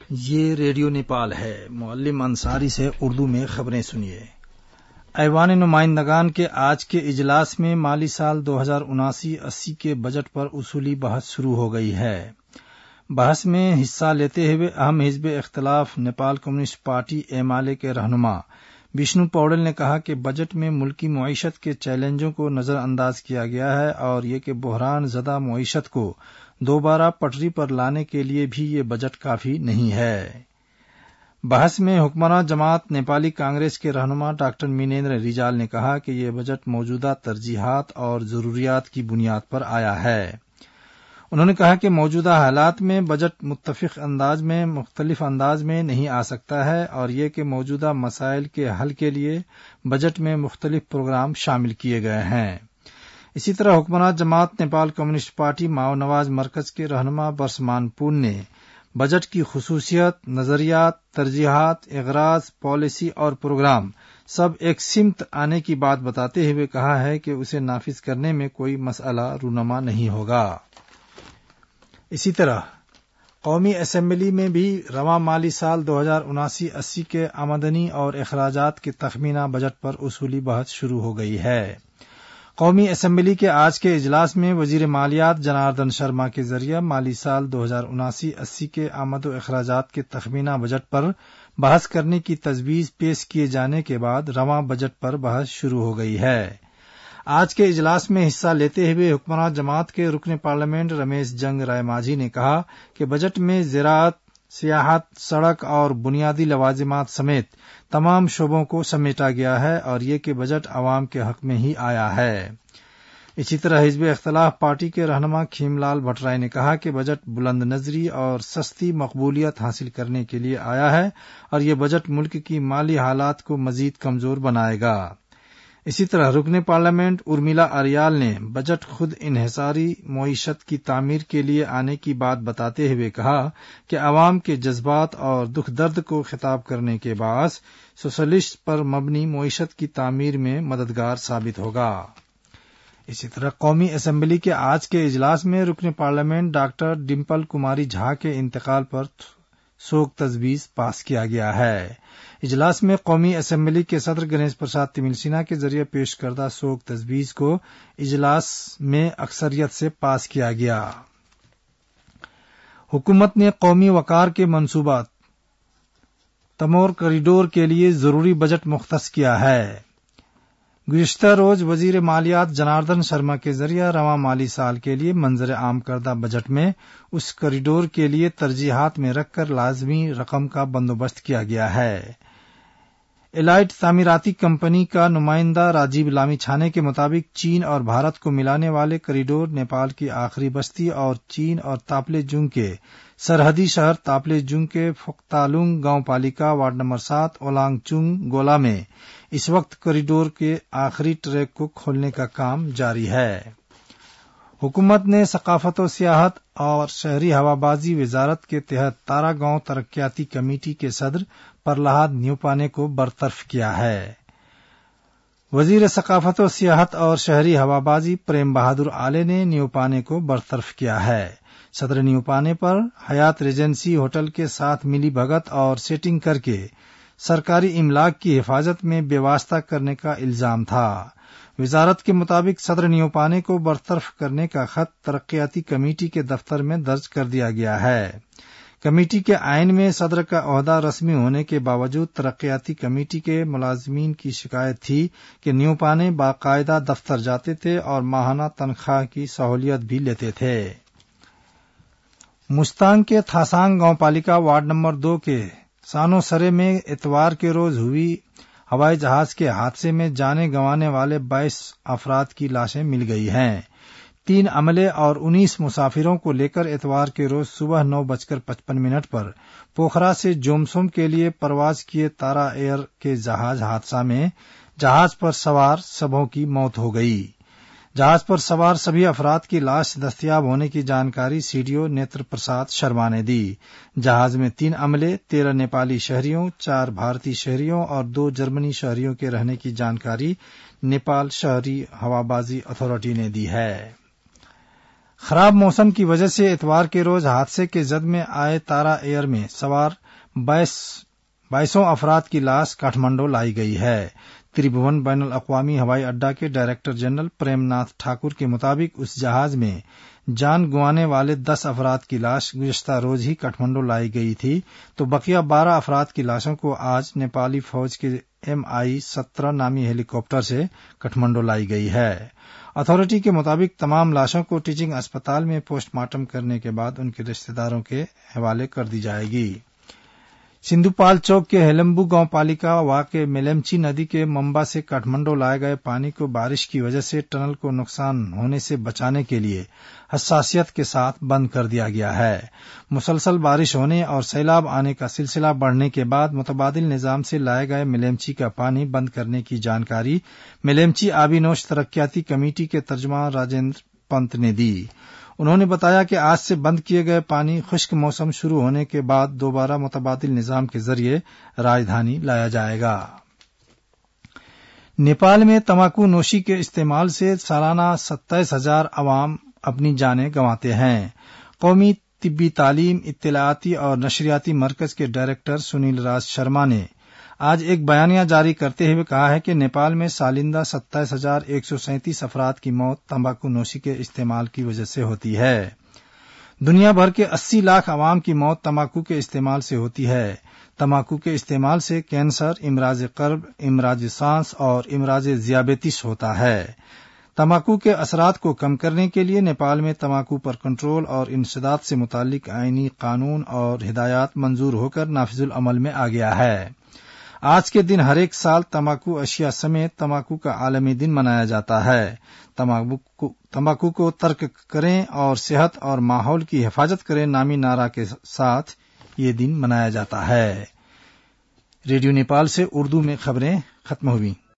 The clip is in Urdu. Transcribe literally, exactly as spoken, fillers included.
یہ ریڈیو نیپال ہے۔ معلم انصاری سے اردو میں خبریں سنیے۔ ایوان نمائندگان کے آج کے اجلاس میں مالی سال دو ہزار اناسی اسی کے بجٹ پر اصولی بحث شروع ہو گئی ہے۔ بحث میں حصہ لیتے ہوئے اہم حزب اختلاف نیپال کمیونسٹ پارٹی ایمالے کے رہنما وشنو پوڈل نے کہا کہ بجٹ میں ملکی معیشت کے چیلنجوں کو نظر انداز کیا گیا ہے اور یہ کہ بحران زدہ معیشت کو دوبارہ پٹری پر لانے کے لیے بھی یہ بجٹ کافی نہیں ہے۔ بحث میں حکمراں جماعت نیپالی کانگریس کے رہنما ڈاکٹر مینیندر ریجال نے کہا کہ یہ بجٹ موجودہ ترجیحات اور ضروریات کی بنیاد پر آیا ہے۔ انہوں نے کہا کہ موجودہ حالات میں بجٹ متفق انداز میں مختلف انداز میں نہیں آ سکتا ہے اور یہ کہ موجودہ مسائل کے حل کے لیے بجٹ میں مختلف پروگرام شامل کیے گئے ہیں۔ اسی طرح حکمراں جماعت نیپال کمیونسٹ پارٹی ماؤ نواز مرکز کے رہنما برسمان پون نے بجٹ کی خصوصیت، نظریات، ترجیحات، اغراض، پالیسی اور پروگرام سب ایک سمت آنے کی بات بتاتے ہوئے کہا ہے کہ اسے نافذ کرنے میں کوئی مسئلہ رونما نہیں ہوگا۔ اسی طرح قومی اسمبلی میں بھی رواں مالی سال دو ہزار اناسی اسی کے آمدنی اور اخراجات کے تخمینہ بجٹ پر اصولی بحث شروع ہو گئی ہے۔ قومی اسمبلی کے آج کے اجلاس میں وزیر مالیات جناردن شرما کے ذریعہ مالی سال دو ہزار اناسی اسی کے آمد و اخراجات کے تخمینہ بجٹ پر بحث کرنے کی تجویز پیش کیے جانے کے بعد رواں بجٹ پر بحث شروع ہو گئی ہے۔ آج کے اجلاس میں حصہ لیتے ہوئے حکمراں جماعت کے رکن پارلیمنٹ رمیش جنگ رائے ماجھی نے کہا کہ بجٹ میں زراعت، سیاحت، سڑک اور بنیادی لوازمات سمیت تمام شعبوں کو سمیٹا گیا ہے اور یہ کہ بجٹ عوام کے حق میں ہی آیا ہے۔ اسی طرح حزب اختلاف پارٹی کے رہنما کھیم لال بھٹرائے نے کہا کہ بجٹ بلند نظری اور سستی مقبولیت حاصل کرنے کے لیے آیا ہے اور یہ بجٹ ملک کی مالی حالات کو مزید کمزور بنائے گا۔ اسی طرح رکن پارلیمنٹ ارمیلا اریال نے بجٹ خود انحصاری معیشت کی تعمیر کے لیے آنے کی بات بتاتے ہوئے کہا کہ عوام کے جذبات اور دکھ درد کو خطاب کرنے کے باعث سوشلسٹ پر مبنی معیشت کی تعمیر میں مددگار ثابت ہوگا۔ اسی طرح قومی اسمبلی کے آج کے اجلاس میں رکن پارلیمنٹ ڈاکٹر ڈمپل کماری جھا کے انتقال پر شوک تجویز پاس کیا گیا ہے۔ اجلاس میں قومی اسمبلی کے صدر گنیش پرساد تمل سنہا کے ذریعے پیش کردہ شوک تجویز کو اجلاس میں اکثریت سے پاس کیا گیا۔ حکومت نے قومی وقار کے منصوبہ تمور کوریڈور کے لیے ضروری بجٹ مختص کیا ہے۔ گزشتہ روز وزیر مالیات جناردن شرما کے ذریعہ رواں مالی سال کے لیے منظر عام کردہ بجٹ میں اس کوریڈور کے لیے ترجیحات میں رکھ کر لازمی رقم کا بندوبست کیا گیا ہے۔ الائٹ تعمیراتی کمپنی کا نمائندہ راجیو لامی چھانے کے مطابق چین اور بھارت کو ملانے والے کوریڈور نیپال کی آخری بستی اور چین اور تاپلے جونگ کے سرحدی شہر تاپلے جونگ کے فوکتالونگ گاؤں پالیکا وارڈ نمبر سات اولانگ چونگ گولا میں اس وقت کوریڈور کے آخری ٹریک کو کھولنے کا کام جاری ہے۔ حکومت نے ثقافت و سیاحت اور شہری ہوابازی وزارت کے تحت تارا گاؤں ترقیاتی کمیٹی کے صدر پرلاحاد نیوپانے کو برطرف کیا ہے۔ وزیر ثقافت و سیاحت اور شہری ہوابازی پریم بہادر آلے نے نیوپانے کو برطرف کیا ہے۔ صدر نیوپانے پر حیات ریجنسی ہوٹل کے ساتھ ملی بھگت اور سیٹنگ کر کے سرکاری املاک کی حفاظت میں بے واسطہ کرنے کا الزام تھا۔ وزارت کے مطابق صدر نیوپانے کو برطرف کرنے کا خط ترقیاتی کمیٹی کے دفتر میں درج کر دیا گیا ہے۔ کمیٹی کے آئین میں صدر کا عہدہ رسمی ہونے کے باوجود ترقیاتی کمیٹی کے ملازمین کی شکایت تھی کہ نیوپانے باقاعدہ دفتر جاتے تھے اور ماہانہ تنخواہ کی سہولت بھی لیتے تھے۔ مستانگ کے تھاسانگ گاؤں پالیکا وارڈ نمبر دو کے سانو سرے میں اتوار کے روز ہوئی ہوائی جہاز کے حادثے میں جانیں گنوانے والے بائیس افراد کی لاشیں مل گئی ہیں۔ تین عملے اور انیس مسافروں کو لے کر اتوار کے روز صبح نو بج کر پچپن منٹ پر پوکھرا سے جومسوم کے لیے پرواز کیے تارا ایئر کے جہاز حادثہ میں جہاز پر سوار سبھوں کی موت ہو گئی۔ جہاز پر سوار سبھی افراد کی لاش دستیاب ہونے کی جانکاری C D O Netra Prasad Sharma نے دی۔ جہاز میں تین عملے، تیرہ نیپالی شہریوں، چار بھارتی شہریوں اور دو جرمنی شہریوں کے رہنے کی جانکاری نیپال شہری ہوابازی اتھارٹی نے دی ہے۔ خراب موسم کی وجہ سے اتوار کے روز حادثے کے زد میں آئے تارا ایئر میں سوار بائیس بائیسوں افراد کی لاش کاٹھمنڈو لائی گئی ہے۔ تریبھون بین الاقوامی ہوائی اڈہ کے ڈائریکٹر جنرل پریم ناتھ ٹھاکر کے مطابق اس جہاز میں جان گنوانے والے دس افراد کی لاش گزشتہ روز ہی کاٹھمنڈو لائی گئی تھی تو بقیہ بارہ افراد کی لاشوں کو آج نیپالی فوج کے ایم آئی سترہ نامی ہیلی کاپٹر سے کاٹھمنڈو لائی گئی ہے۔ اتھارٹی کے مطابق تمام لاشوں کو ٹیچنگ اسپتال میں پوسٹ مارٹم کرنے کے بعد ان کے رشتہ داروں کے حوالے کر دی جائے گی۔ سندھو پال چوک کے ہیلمبو گاؤں پالیکا واقع میلمچی ندی کے ممبا سے کاٹھمنڈو لائے گئے پانی کو بارش کی وجہ سے ٹنل کو نقصان ہونے سے بچانے کے لیے حساسیت کے ساتھ بند کر دیا گیا ہے۔ مسلسل بارش ہونے اور سیلاب آنے کا سلسلہ بڑھنے کے بعد متبادل نظام سے لائے گئے میلمچی کا پانی بند کرنے کی جانکاری میلمچی آبی نوش ترقیاتی کمیٹی کے ترجمان راجندر پنت نے دی۔ انہوں نے بتایا کہ آج سے بند کیے گئے پانی خشک موسم شروع ہونے کے بعد دوبارہ متبادل نظام کے ذریعے راجدھانی لایا جائے گا۔ نیپال میں تمباکو نوشی کے استعمال سے سالانہ ستائیس ہزار عوام اپنی جانیں گنواتے ہیں۔ قومی طبی تعلیم اطلاعاتی اور نشریاتی مرکز کے ڈائریکٹر سنیل راج شرما نے آج ایک بیانیہ جاری کرتے ہوئے کہا ہے کہ نیپال میں سالندہ ستائیس ہزار ایک سو سینتیس افراد کی موت تمباکو نوشی کے استعمال کی وجہ سے ہوتی ہے۔ دنیا بھر کے اسی لاکھ عوام کی موت تمباکو کے استعمال سے ہوتی ہے۔ تمباکو کے استعمال سے کینسر، امراض قلب، امراض سانس اور امراض ذیابیطس ہوتا ہے۔ تمباکو کے اثرات کو کم کرنے کے لیے نیپال میں تمباکو پر کنٹرول اور انسداد سے متعلق آئینی قانون اور ہدایات منظور ہو کر نافذ العمل میں آ گیا ہے۔ آج کے دن ہر ایک سال تمباکو اشیاء سمیت تمباکو کا عالمی دن منایا جاتا ہے۔ تمباکو کو ترک کریں اور صحت اور ماحول کی حفاظت کریں نامی نعرہ کے ساتھ یہ دن منایا جاتا ہے۔ ریڈیو نیپال سے اردو میں خبریں ختم ہوئیں۔